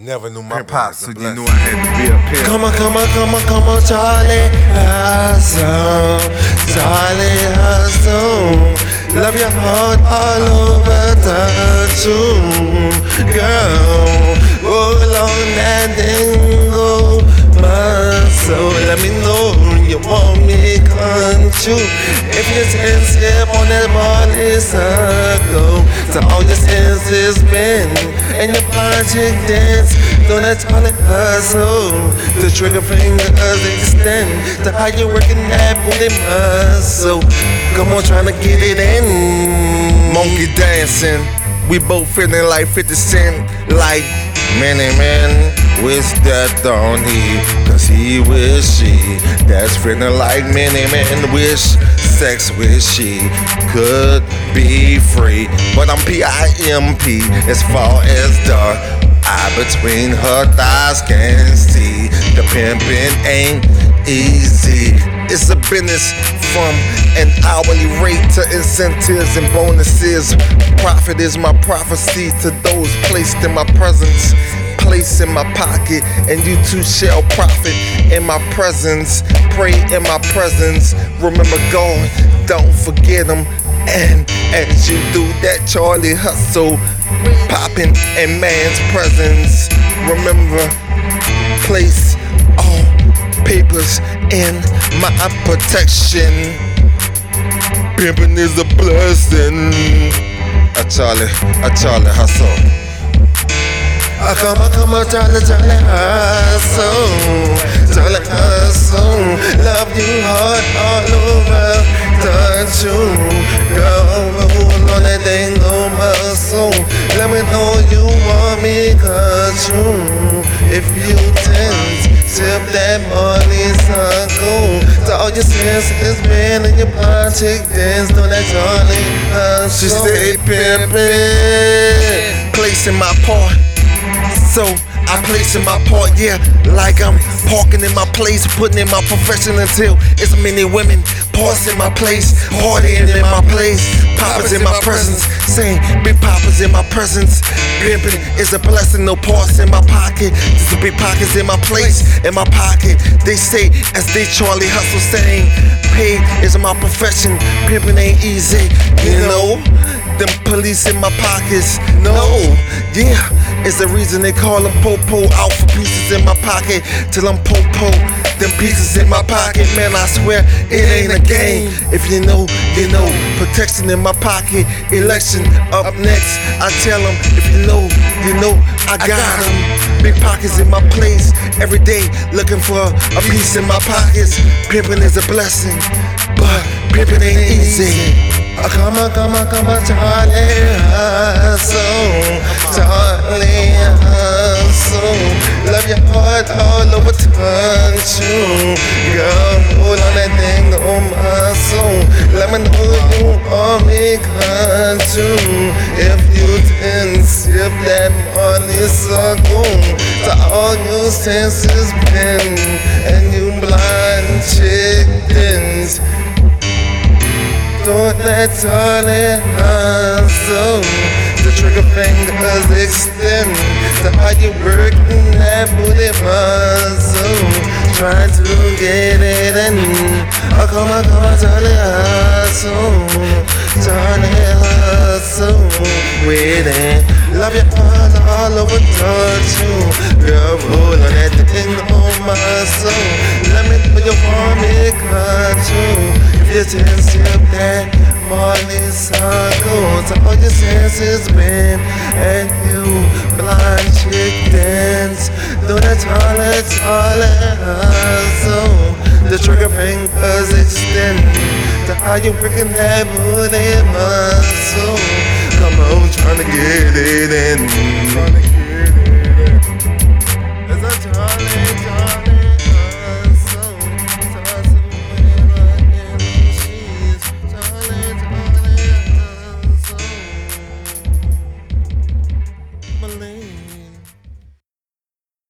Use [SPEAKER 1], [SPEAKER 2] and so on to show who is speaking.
[SPEAKER 1] Never knew my
[SPEAKER 2] Pop, so you knew I had to be a pimp.
[SPEAKER 1] Come on, Charlie Hustle, Charlie Hustle. Love your heart all over the tune, girl. Roll on that dingo muscle. Let me know you want me, can't you? If your sensitive on that body circle, so all your senses bend and your project dance. Don't that Charlie Hustle, the trigger fingers extend to how you working that booty muscle. Come on, tryna get it in.
[SPEAKER 2] Monkey dancing, we both feeling like 50 Cent. Like many men wish that on he, cause he wish she. That's feeling like many men wish sex with she could be free. But I'm P.I.M.P. as far as the eye between her thighs can see. The pimpin' ain't easy. It's a business from an hourly rate to incentives and bonuses. Profit is my prophecy to those placed in my presence. Place in my pocket, and you too shall profit in my presence. Pray in my presence. Remember God, don't forget him. And as you do that Charlie Hustle, popping in man's presence, remember, place all papers in my protection. Pimpin' is a blessing. A Charlie Hustle.
[SPEAKER 1] Come on, Charlie Hustle, Charlie Hustle. Love you hard all over the tune. Girl, roll on that dingo muscle. Let me know you want me, cause you, if you tense, tip that money circle. So all your senses been in your project dance. Know that Charlie Hustle.
[SPEAKER 2] She stay pimpin', placing my part. So I place in my part, yeah, like I'm parking in my place, putting in my profession until it's many women parts in my place, partying in my place, poppers in my presence, saying big poppers in my presence. Pimpin' is a blessing, no parts in my pocket, just big pockets in my place, in my pocket. They say as they Charlie Hustle saying, paid is my profession, pimpin' ain't easy, you know. Them police in my pockets, no, yeah. It's the reason they call them po-po. Out for pieces in my pocket till I'm po-po. Them pieces in my pocket, man, I swear it ain't a game. If you know, you know. Protection in my pocket, election up next. I tell them, if you know, you know, I got them. Big pockets in my place, every day looking for a piece in my pockets. Pimpin' is a blessing, but pimpin' ain't easy.
[SPEAKER 1] Come on, Charlie Hustle, Charlie Hustle. Love your heart all over touch-you. Girl, hold on that dingo muscle. Let me know you want me, can't you? If you didn't sip that money circle, to all your senses been, and you blind chickens. Don't let Charlie Hustle, the trigger fingers extend to how you working that booty muscle, trying to get it in. Come on, Charlie Hustle, Charlie Hustle, with it. Love your heart all over touch-you. Girl, roll on that dingo muscle. Let me know you want me, can't you? You just sip that money circle. So all your senses been, and you blind chick dance. Do that Charlie Hustle. The trigger fingers extend to how you working that booty muscle. Come on, tryna get it in.